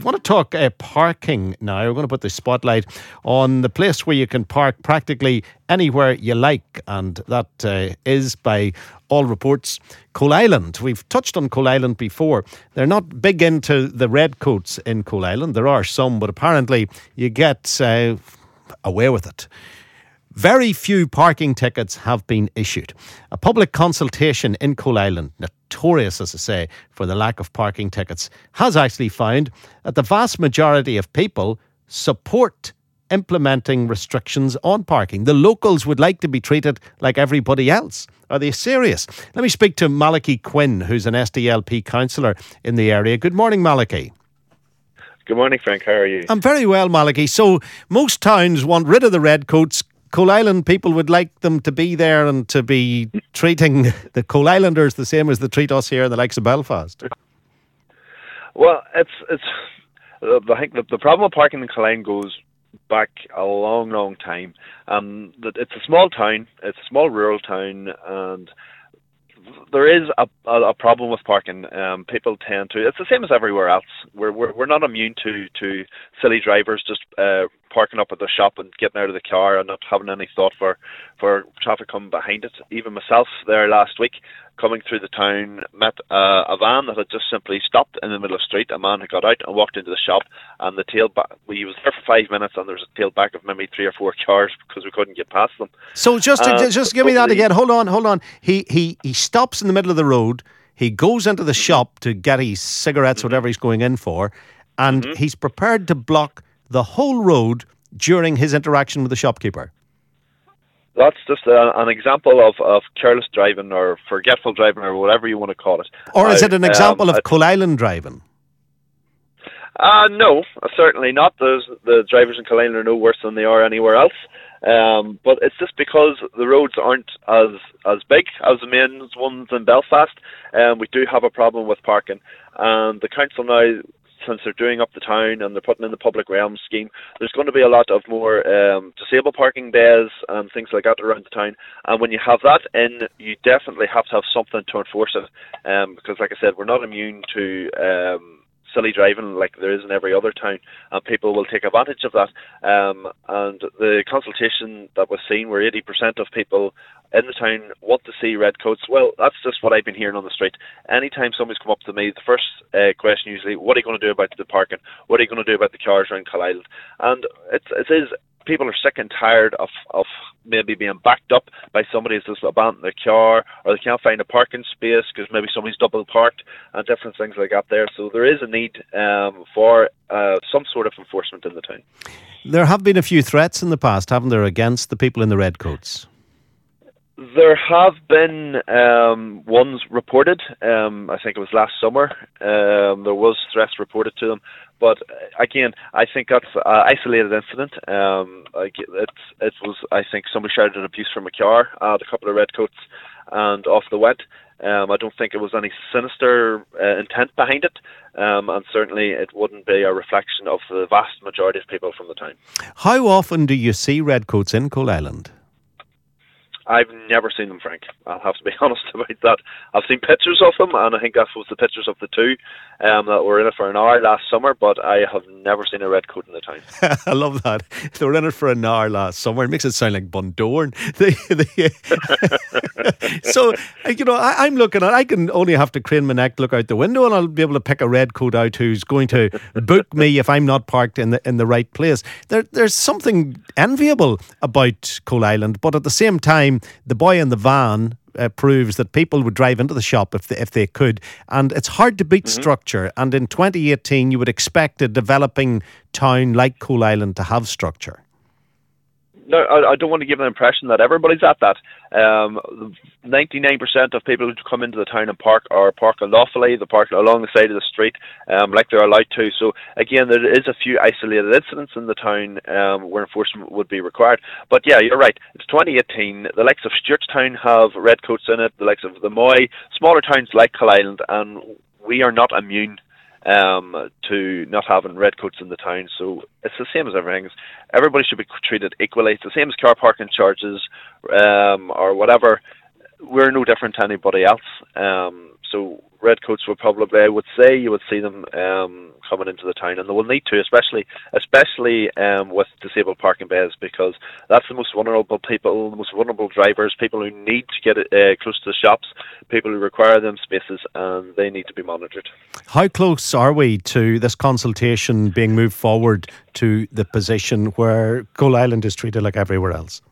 I want to talk parking now. We're going to put the spotlight on the place where you can park practically anywhere you like, and that is, by all reports, Coal Island. We've touched on Coal Island before. They're not big into the redcoats in Coal Island. There are some, but apparently you get away with it. Very few parking tickets have been issued. A public consultation in Coal Island, notorious, as I say, for the lack of parking tickets, has actually found that the vast majority of people support implementing restrictions on parking. The locals would like to be treated like everybody else. Are they serious? Let me speak to Malachy Quinn, who's an SDLP councillor in the area. Good morning, Malachy. Good morning, Frank. How are you? I'm very well, Malachy. So most towns want rid of the redcoats. Coal Island people would like them to be there and to be treating the Coal Islanders the same as they treat us here in the likes of Belfast. Well, I think the problem with parking in Coal Island goes back a long time. It's a small town, it's a small rural town, and there is a problem with parking. People tend to. It's the same as everywhere else. We're not immune to silly drivers just parking up at the shop and getting out of the car and not having any thought for traffic coming behind it. Even myself there last week, coming through the town, met a van that had just simply stopped in the middle of the street. A man had got out and walked into the shop, and the tailback. He was there for 5 minutes, and there was a tailback of maybe 3 or 4 cars because we couldn't get past them. So just give me that again. Hold on. He stops in the middle of the road. He goes into the shop to get his cigarettes, whatever he's going in for, and he's prepared to block the whole road during his interaction with the shopkeeper. That's just an example of careless driving or forgetful driving or whatever you want to call it. Or is it an example of Coal Island driving? No, certainly not. The drivers in Coal Island are no worse than they are anywhere else. But it's just because the roads aren't as big as the main ones in Belfast. We do have a problem with parking. And the council now, since they're doing up the town and they're putting in the public realm scheme, there's going to be a lot of more disabled parking bays and things like that around the town. And when you have that in, you definitely have to have something to enforce it. Because, like I said, we're not immune to silly driving like there is in every other town, and people will take advantage of that. And the consultation that was seen, where 80% of people in the town want to see redcoats. Well, that's just what I've been hearing on the street. Anytime somebody's come up to me, the first question usually, what are you going to do about the parking? What are you going to do about the cars around Coal Island? And it is, people are sick and tired of maybe being backed up by somebody who's just abandoned their car, or they can't find a parking space because maybe somebody's double parked, and different things like that there. So there is a need for some sort of enforcement in the town. There have been a few threats in the past, haven't there, against the people in the redcoats? There have been ones reported. I think it was last summer. There was threats reported to them. But again, I think that's an isolated incident. It was, I think, somebody shouted an abuse from a car at a couple of redcoats, and off they went. I don't think it was any sinister intent behind it, and certainly it wouldn't be a reflection of the vast majority of people from the town. How often do you see redcoats in Coal Island? I've never seen them, Frank. I'll have to be honest about that. I've seen pictures of them, and I think that was the pictures of the two that were in it for an hour last summer, but I have never seen a redcoat in the town. I love that. They were in it for an hour last summer. It makes it sound like Bundoran. So, I'm looking at, I can only have to crane my neck, look out the window, and I'll be able to pick a redcoat out who's going to book me if I'm not parked in the right place. There's something enviable about Coal Island, but at the same time, the boy in the van proves that people would drive into the shop if they could, and it's hard to beat structure. And in 2018, you would expect a developing town like Coal Island to have structure. No, I don't want to give an impression that everybody's at that. 99% of people who come into the town and park are parked lawfully. They park along the side of the street like they're allowed to. So again, there is a few isolated incidents in the town where enforcement would be required. But yeah, you're right. It's 2018. The likes of Stewartstown have redcoats in it. The likes of the Moy, smaller towns like Coal Island, and we are not immune to not having redcoats in the town. So it's the same as everything. Everybody should be treated equally. It's the same as car parking charges or whatever. We're no different to anybody else. So redcoats will probably, I would say, you would see them coming into the town, and they will need to, especially with disabled parking bays, because that's the most vulnerable people, the most vulnerable drivers, people who need to get close to the shops, people who require them spaces, and they need to be monitored. How close are we to this consultation being moved forward to the position where Coal Island is treated like everywhere else?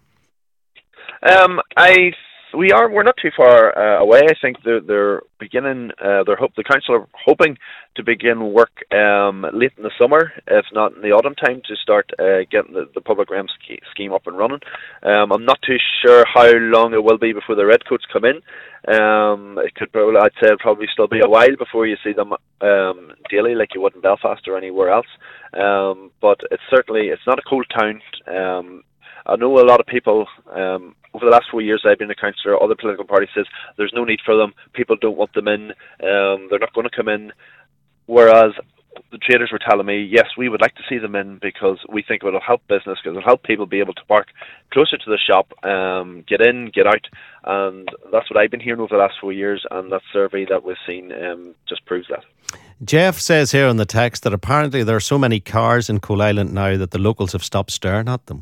We're not too far away. I think they're beginning. The council are hoping to begin work late in the summer, if not in the autumn time, to start getting the public realm scheme up and running. I'm not too sure how long it will be before the redcoats come in. It could probably, I'd say, it'll probably still be a while before you see them daily, like you would in Belfast or anywhere else. But it's not a cold town. I know a lot of people, over the last 4 years I've been a councillor, other political parties says there's no need for them, people don't want them in, they're not going to come in, whereas the traders were telling me, yes, we would like to see them in because we think it will help business, because it will help people be able to park closer to the shop, get in, get out, and that's what I've been hearing over the last 4 years, and that survey that we've seen just proves that. Jeff says here in the text that apparently there are so many cars in Coal Island now that the locals have stopped staring at them.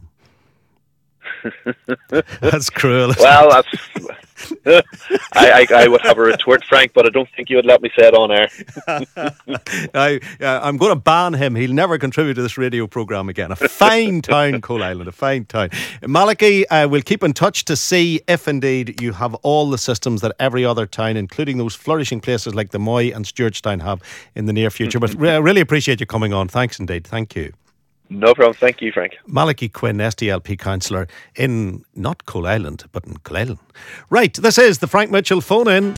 That's cruel. Well, that's I would have a retort, Frank, but I don't think you would let me say it on air. I'm going to ban him. He'll never contribute to this radio programme again. A fine town, Coal Island, a fine town. Malachy, we'll keep in touch to see if indeed you have all the systems that every other town, including those flourishing places like the Moy and Stewartstown, have in the near future. But I really appreciate you coming on. Thanks indeed. Thank you. No problem. Thank you, Frank. Malachy Quinn, SDLP councillor in not Coal Island, but in Coal Island. Right, this is the Frank Mitchell phone in.